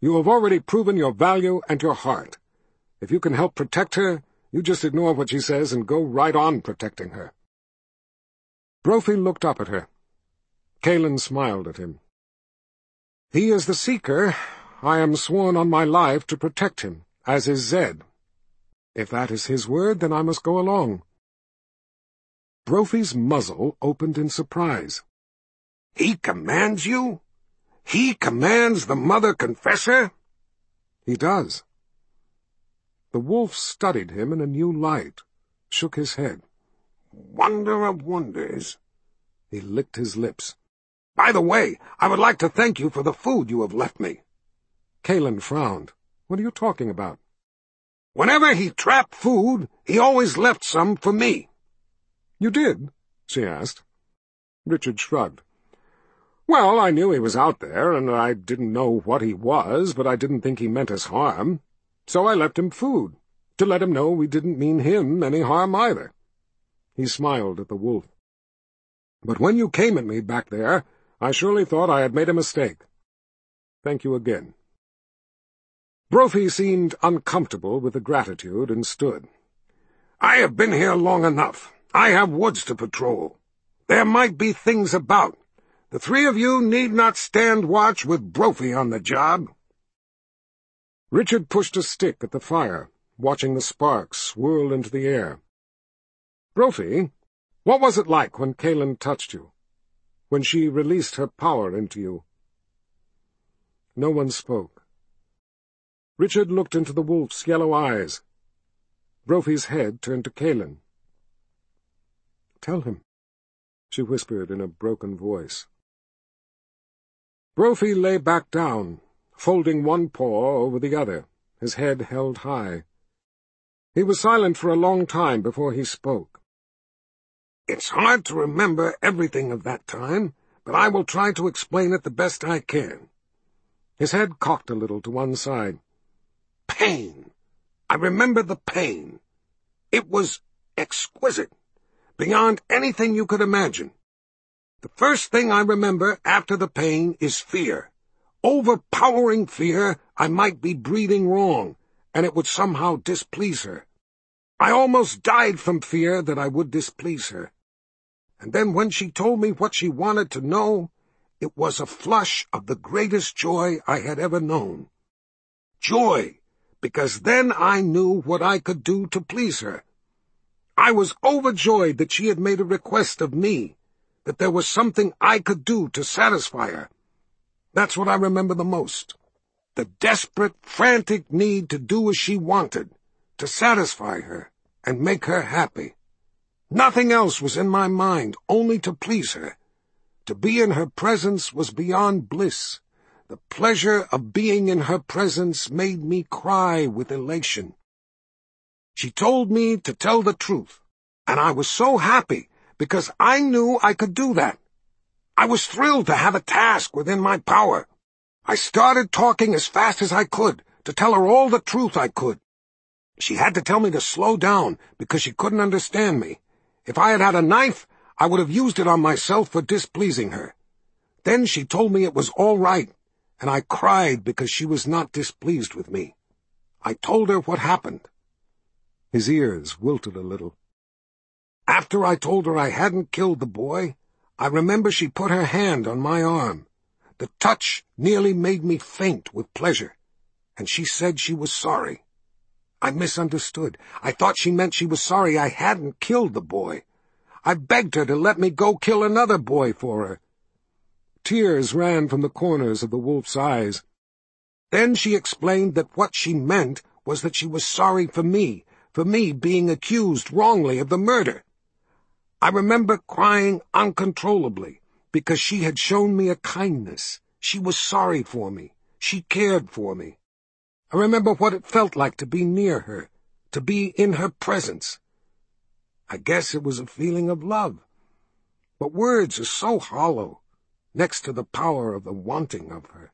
You have already proven your value and your heart. If you can help protect her, you just ignore what she says and go right on protecting her." Brophy looked up at her. Calen smiled at him. "He is the Seeker. I am sworn on my life to protect him, as is Zed. If that is his word, then I must go along." Brophy's muzzle opened in surprise. "He commands you? He commands the Mother Confessor?" "He does." The wolf studied him in a new light, shook his head. "Wonder of wonders." He licked his lips. "By the way, I would like to thank you for the food you have left me." Calen frowned. "What are you talking about?" "Whenever he trapped food, he always left some for me." "You did?" she asked. Richard shrugged. "Well, I knew he was out there, and I didn't know what he was, but I didn't think he meant us harm. So I left him food, to let him know we didn't mean him any harm either." He smiled at the wolf. "But when you came at me back there, I surely thought I had made a mistake. Thank you again." Brophy seemed uncomfortable with the gratitude and stood. "I have been here long enough. I have woods to patrol. There might be things about. The three of you need not stand watch with Brophy on the job." Richard pushed a stick at the fire, watching the sparks swirl into the air. "Brophy, what was it like when Calen touched you? When she released her power into you?" No one spoke. Richard looked into the wolf's yellow eyes. Brophy's head turned to Calen. "Tell him," she whispered in a broken voice. Brophy lay back down, folding one paw over the other, his head held high. He was silent for a long time before he spoke. "It's hard to remember everything of that time, but I will try to explain it the best I can." His head cocked a little to one side. "Pain. I remember the pain. It was exquisite, beyond anything you could imagine. The first thing I remember after the pain is fear. Overpowering fear I might be breathing wrong, and it would somehow displease her. I almost died from fear that I would displease her. And then when she told me what she wanted to know, it was a flush of the greatest joy I had ever known. Joy, because then I knew what I could do to please her. I was overjoyed that she had made a request of me, that there was something I could do to satisfy her. That's what I remember the most. The desperate, frantic need to do as she wanted, to satisfy her and make her happy. Nothing else was in my mind, only to please her. To be in her presence was beyond bliss. The pleasure of being in her presence made me cry with elation. She told me to tell the truth, and I was so happy because I knew I could do that. I was thrilled to have a task within my power. I started talking as fast as I could, to tell her all the truth I could. She had to tell me to slow down because she couldn't understand me. If I had had a knife, I would have used it on myself for displeasing her. Then she told me it was all right, and I cried because she was not displeased with me. I told her what happened. His ears wilted a little. After I told her I hadn't killed the boy, I remember she put her hand on my arm. The touch nearly made me faint with pleasure, and she said she was sorry. I misunderstood. I thought she meant she was sorry I hadn't killed the boy. I begged her to let me go kill another boy for her. Tears ran from the corners of the wolf's eyes. Then she explained that what she meant was that she was sorry for me being accused wrongly of the murder. I remember crying uncontrollably, because she had shown me a kindness. She was sorry for me. She cared for me. I remember what it felt like to be near her, to be in her presence. I guess it was a feeling of love. But words are so hollow, next to the power of the wanting of her.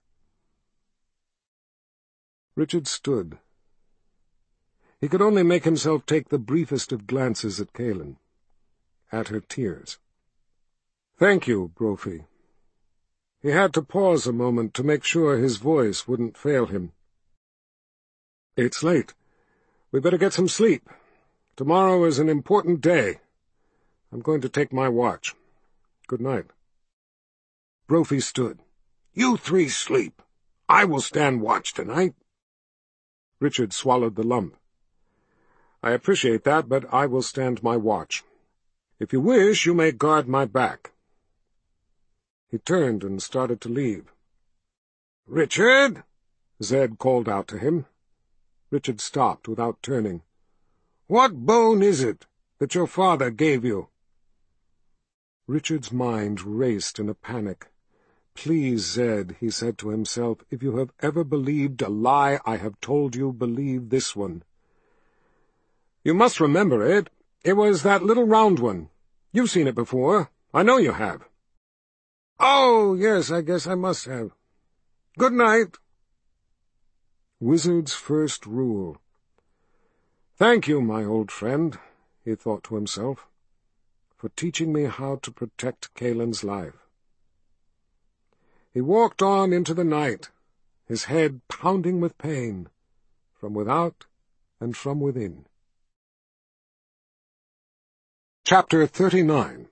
Richard stood. He could only make himself take the briefest of glances at Calen, at her tears. "Thank you, Brophy." He had to pause a moment to make sure his voice wouldn't fail him. "It's late. We better get some sleep. Tomorrow is an important day. I'm going to take my watch. Good night." Brophy stood. "You three sleep. I will stand watch tonight." Richard swallowed the lump. "I appreciate that, but I will stand my watch. If you wish, you may guard my back." He turned and started to leave. "Richard!" Zed called out to him. Richard stopped without turning. "What bone is it that your father gave you?" Richard's mind raced in a panic. "Please, Zed," he said to himself, "if you have ever believed a lie I have told you, believe this one." "You must remember it. It was that little round one. You've seen it before. I know you have." "Oh, yes, I guess I must have. Good night." Wizard's first rule. "Thank you, my old friend," he thought to himself, "for teaching me how to protect Kalen's life." He walked on into the night, his head pounding with pain, from without and from within. Chapter 39.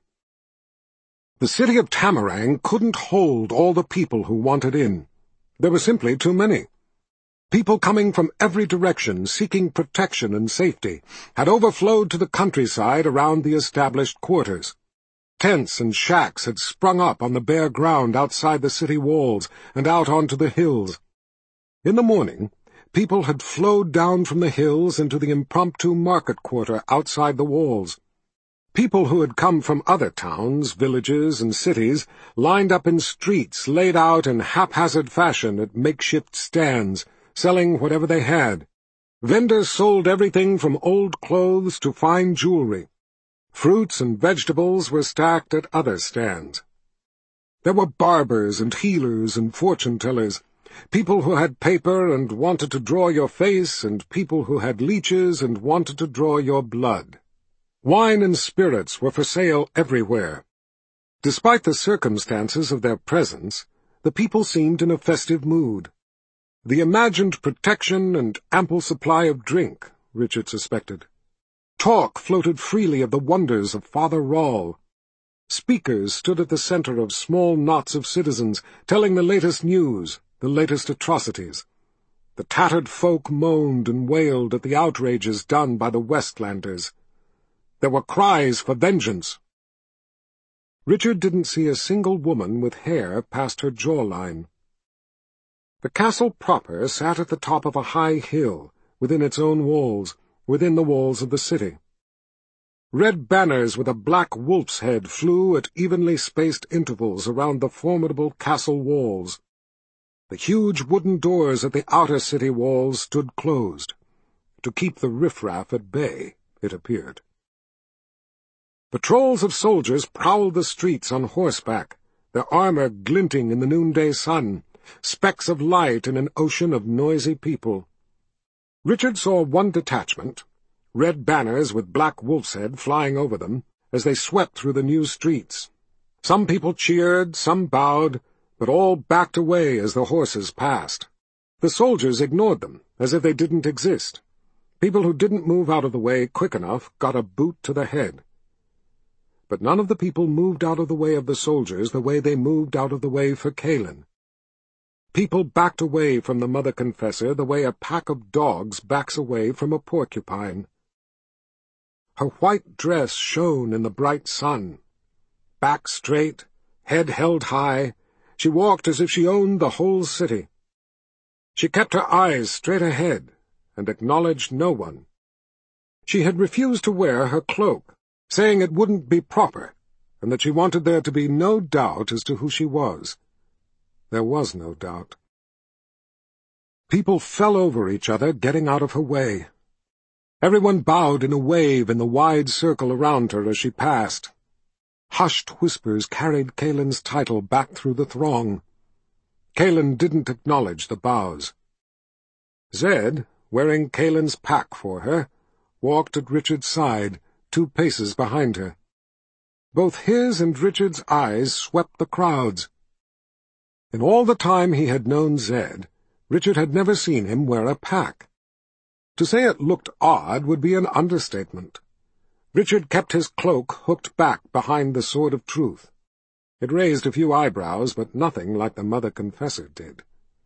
The city of Tamarang couldn't hold all the people who wanted in. There were simply too many. People coming from every direction, seeking protection and safety, had overflowed to the countryside around the established quarters. Tents and shacks had sprung up on the bare ground outside the city walls and out onto the hills. In the morning, people had flowed down from the hills into the impromptu market quarter outside the walls. People who had come from other towns, villages, and cities lined up in streets laid out in haphazard fashion at makeshift stands, selling whatever they had. Vendors sold everything from old clothes to fine jewelry. Fruits and vegetables were stacked at other stands. There were barbers and healers and fortune-tellers, people who had paper and wanted to draw your face, and people who had leeches and wanted to draw your blood. Wine and spirits were for sale everywhere. Despite the circumstances of their presence, the people seemed in a festive mood. The imagined protection and ample supply of drink, Richard suspected. Talk floated freely of the wonders of Father Rawle. Speakers stood at the center of small knots of citizens, telling the latest news, the latest atrocities. The tattered folk moaned and wailed at the outrages done by the Westlanders. There were cries for vengeance. Richard didn't see a single woman with hair past her jawline. The castle proper sat at the top of a high hill, within its own walls, within the walls of the city. Red banners with a black wolf's head flew at evenly spaced intervals around the formidable castle walls. The huge wooden doors at the outer city walls stood closed, to keep the riffraff at bay, it appeared. Patrols of soldiers prowled the streets on horseback, their armor glinting in the noonday sun, specks of light in an ocean of noisy people. Richard saw one detachment, red banners with black wolf's head flying over them, as they swept through the new streets. Some people cheered, some bowed, but all backed away as the horses passed. The soldiers ignored them, as if they didn't exist. People who didn't move out of the way quick enough got a boot to the head. But none of the people moved out of the way of the soldiers the way they moved out of the way for Kalen. People backed away from the Mother Confessor the way a pack of dogs backs away from a porcupine. Her white dress shone in the bright sun. Back straight, head held high, she walked as if she owned the whole city. She kept her eyes straight ahead and acknowledged no one. She had refused to wear her cloak, saying it wouldn't be proper, and that she wanted there to be no doubt as to who she was. There was no doubt. People fell over each other, getting out of her way. Everyone bowed in a wave in the wide circle around her as she passed. Hushed whispers carried Kalen's title back through the throng. Kalen didn't acknowledge the bows. Zed, wearing Kalen's pack for her, walked at Richard's side, 2 paces behind her. Both his and Richard's eyes swept the crowds. In all the time he had known Zed, Richard had never seen him wear a pack. To say it looked odd would be an understatement. Richard kept his cloak hooked back behind the Sword of Truth. It raised a few eyebrows, but nothing like the Mother Confessor did.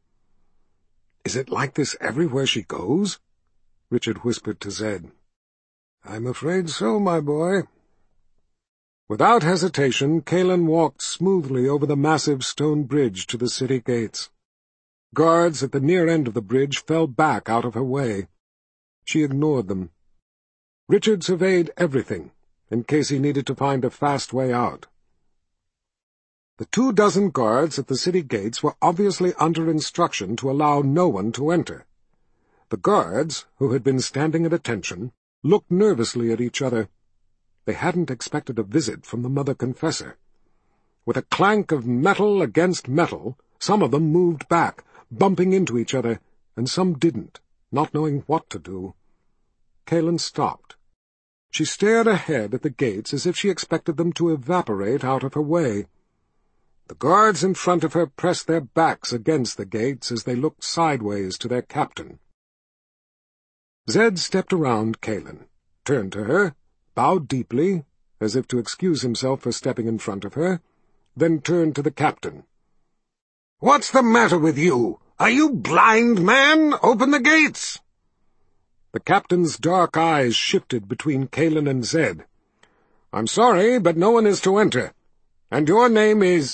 "Is it like this everywhere she goes?" Richard whispered to Zed. "I'm afraid so, my boy." Without hesitation, Calen walked smoothly over the massive stone bridge to the city gates. Guards at the near end of the bridge fell back out of her way. She ignored them. Richard surveyed everything, in case he needed to find a fast way out. The 24 guards at the city gates were obviously under instruction to allow no one to enter. The guards, who had been standing at attention, looked nervously at each other. They hadn't expected a visit from the Mother Confessor. With a clank of metal against metal, some of them moved back, bumping into each other, and some didn't, not knowing what to do. Calen stopped. She stared ahead at the gates as if she expected them to evaporate out of her way. The guards in front of her pressed their backs against the gates as they looked sideways to their captain. Zed stepped around Calen, turned to her, bowed deeply, as if to excuse himself for stepping in front of her, then turned to the captain. "What's the matter with you? Are you blind, man? Open the gates!" The captain's dark eyes shifted between Calen and Zed. "I'm sorry, but no one is to enter. And your name is—"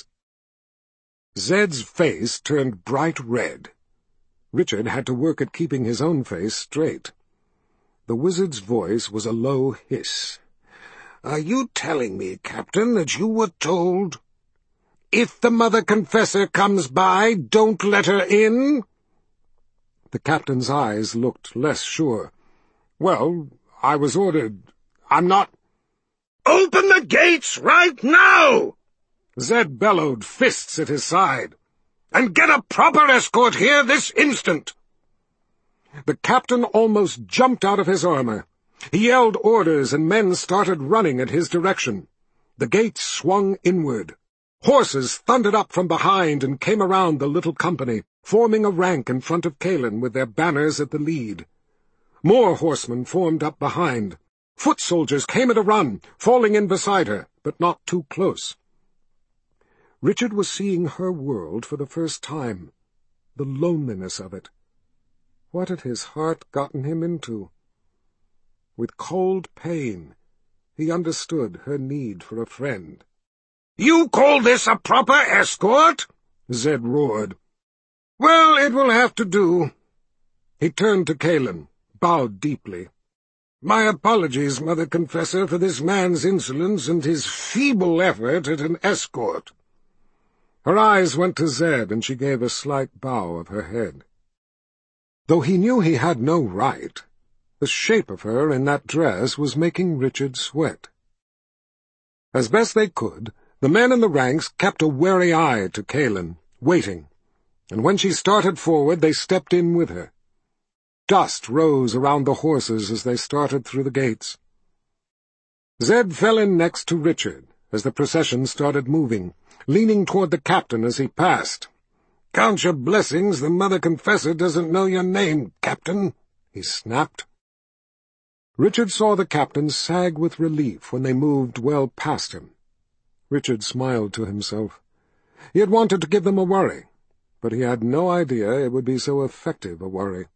Zed's face turned bright red. Richard had to work at keeping his own face straight. The wizard's voice was a low hiss. "Are you telling me, Captain, that you were told, 'If the Mother Confessor comes by, don't let her in'?" The captain's eyes looked less sure. "Well, I was ordered. I'm not—" "Open the gates right now!" Zed bellowed, fists at his side. "And get a proper escort here this instant!" The captain almost jumped out of his armor. He yelled orders, and men started running at his direction. The gates swung inward. Horses thundered up from behind and came around the little company, forming a rank in front of Calen with their banners at the lead. More horsemen formed up behind. Foot soldiers came at a run, falling in beside her, but not too close. Richard was seeing her world for the first time, the loneliness of it. What had his heart gotten him into? With cold pain, he understood her need for a friend. "You call this a proper escort?" Zed roared. "Well, it will have to do." He turned to Calen, bowed deeply. "My apologies, Mother Confessor, for this man's insolence and his feeble effort at an escort." Her eyes went to Zed, and she gave a slight bow of her head. Though he knew he had no right, the shape of her in that dress was making Richard sweat. As best they could, the men in the ranks kept a wary eye to Calen, waiting, and when she started forward they stepped in with her. Dust rose around the horses as they started through the gates. Zed fell in next to Richard as the procession started moving, leaning toward the captain as he passed. "Count your blessings the Mother Confessor doesn't know your name, Captain," he snapped. Richard saw the captain sag with relief when they moved well past him. Richard smiled to himself. He had wanted to give them a worry, but he had no idea it would be so effective a worry.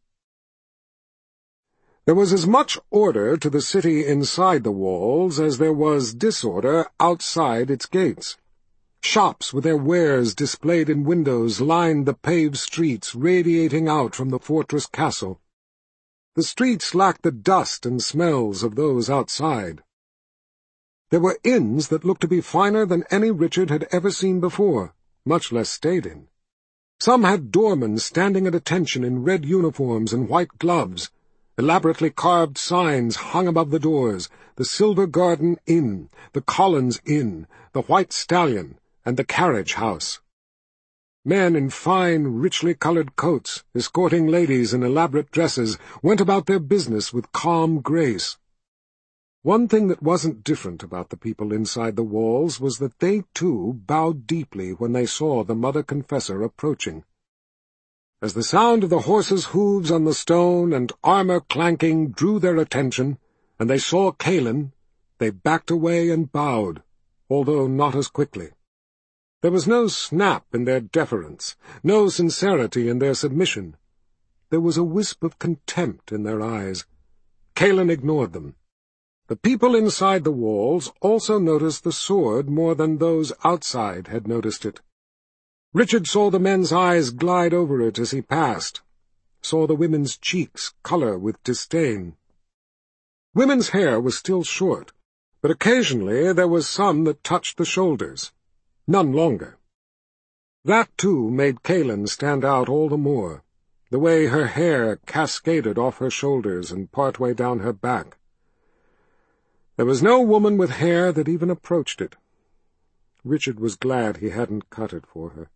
There was as much order to the city inside the walls as there was disorder outside its gates. Shops with their wares displayed in windows lined the paved streets radiating out from the fortress castle. The streets lacked the dust and smells of those outside. There were inns that looked to be finer than any Richard had ever seen before, much less stayed in. Some had doormen standing at attention in red uniforms and white gloves. Elaborately carved signs hung above the doors: the Silver Garden Inn, the Collins Inn, the White Stallion, and the Carriage House. Men in fine, richly colored coats, escorting ladies in elaborate dresses, went about their business with calm grace. One thing that wasn't different about the people inside the walls was that they, too, bowed deeply when they saw the Mother Confessor approaching. As the sound of the horses' hooves on the stone and armor clanking drew their attention, and they saw Cailan, they backed away and bowed, although not as quickly. There was no snap in their deference, no sincerity in their submission. There was a wisp of contempt in their eyes. Cailan ignored them. The people inside the walls also noticed the sword more than those outside had noticed it. Richard saw the men's eyes glide over it as he passed, saw the women's cheeks color with disdain. Women's hair was still short, but occasionally there was some that touched the shoulders, none longer. That, too, made Cailan stand out all the more, the way her hair cascaded off her shoulders and partway down her back. There was no woman with hair that even approached it. Richard was glad he hadn't cut it for her.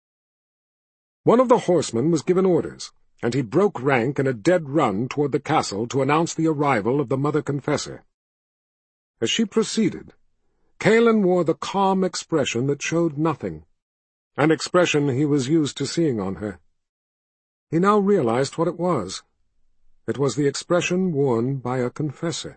One of the horsemen was given orders, and he broke rank in a dead run toward the castle to announce the arrival of the Mother Confessor. As she proceeded, Cailan wore the calm expression that showed nothing, an expression he was used to seeing on her. He now realized what it was. It was the expression worn by a confessor.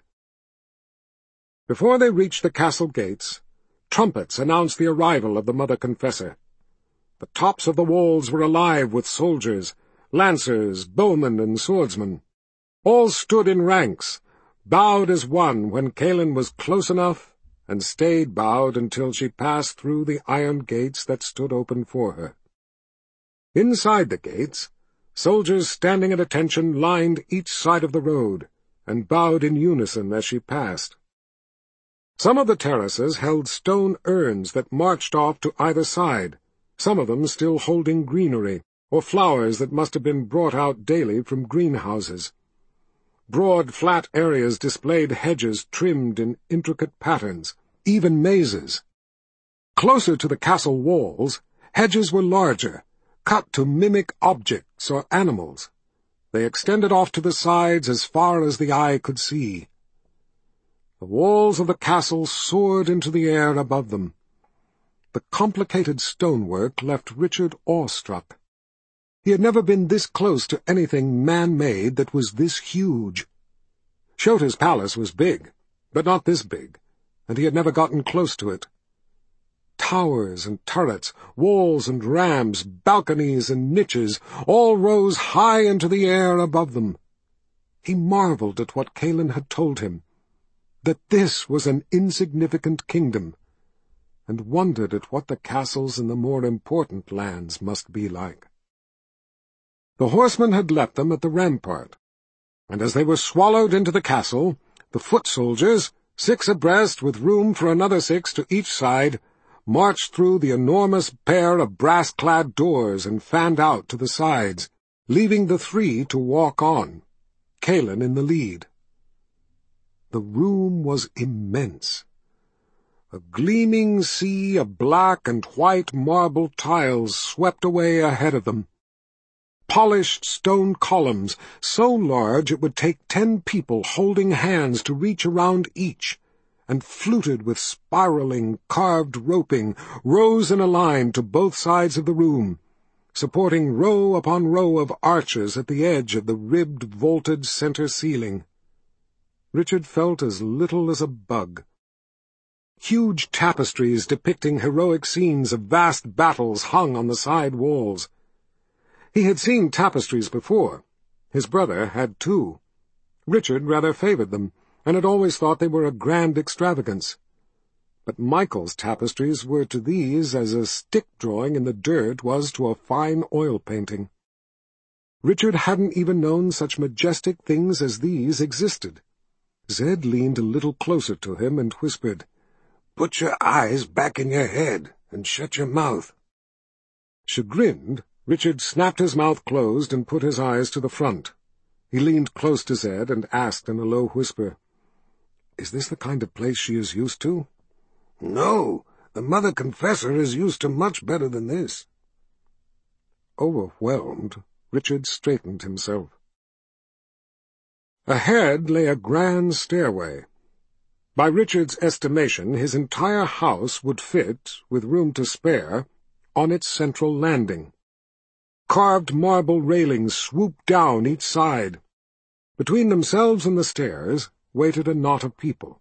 Before they reached the castle gates, trumpets announced the arrival of the Mother Confessor. The tops of the walls were alive with soldiers, lancers, bowmen, and swordsmen. All stood in ranks, bowed as one when Cailan was close enough, and stayed bowed until she passed through the iron gates that stood open for her. Inside the gates, soldiers standing at attention lined each side of the road, and bowed in unison as she passed. Some of the terraces held stone urns that marched off to either side, some of them still holding greenery, or flowers that must have been brought out daily from greenhouses. Broad, flat areas displayed hedges trimmed in intricate patterns, even mazes. Closer to the castle walls, hedges were larger, cut to mimic objects or animals. They extended off to the sides as far as the eye could see. The walls of the castle soared into the air above them. The complicated stonework left Richard awestruck. He had never been this close to anything man-made that was this huge. Shota's palace was big, but not this big, and he had never gotten close to it. Towers and turrets, walls and rams, balconies and niches, all rose high into the air above them. He marveled at what Cailan had told him, that this was an insignificant kingdom, and wondered at what the castles in the more important lands must be like. The horsemen had left them at the rampart, and as they were swallowed into the castle, the foot soldiers, 6 abreast with room for another 6 to each side, marched through the enormous pair of brass-clad doors and fanned out to the sides, leaving the 3 to walk on, Cailan in the lead. The room was immense. A gleaming sea of black and white marble tiles swept away ahead of them. Polished stone columns, so large it would take 10 people holding hands to reach around each, and fluted with spiraling, carved roping, rose in a line to both sides of the room, supporting row upon row of arches at the edge of the ribbed, vaulted center ceiling. Richard felt as little as a bug. Huge tapestries depicting heroic scenes of vast battles hung on the side walls. He had seen tapestries before. His brother had too. Richard rather favored them, and had always thought they were a grand extravagance. But Michael's tapestries were to these as a stick drawing in the dirt was to a fine oil painting. Richard hadn't even known such majestic things as these existed. Zed leaned a little closer to him and whispered, "Put your eyes back in your head and shut your mouth." Chagrined, Richard snapped his mouth closed and put his eyes to the front. He leaned close to Zed and asked in a low whisper, "Is this the kind of place she is used to?" "No, the Mother Confessor is used to much better than this." Overwhelmed, Richard straightened himself. Ahead lay a grand stairway. By Richard's estimation, his entire house would fit, with room to spare, on its central landing. Carved marble railings swooped down each side. Between themselves and the stairs waited a knot of people.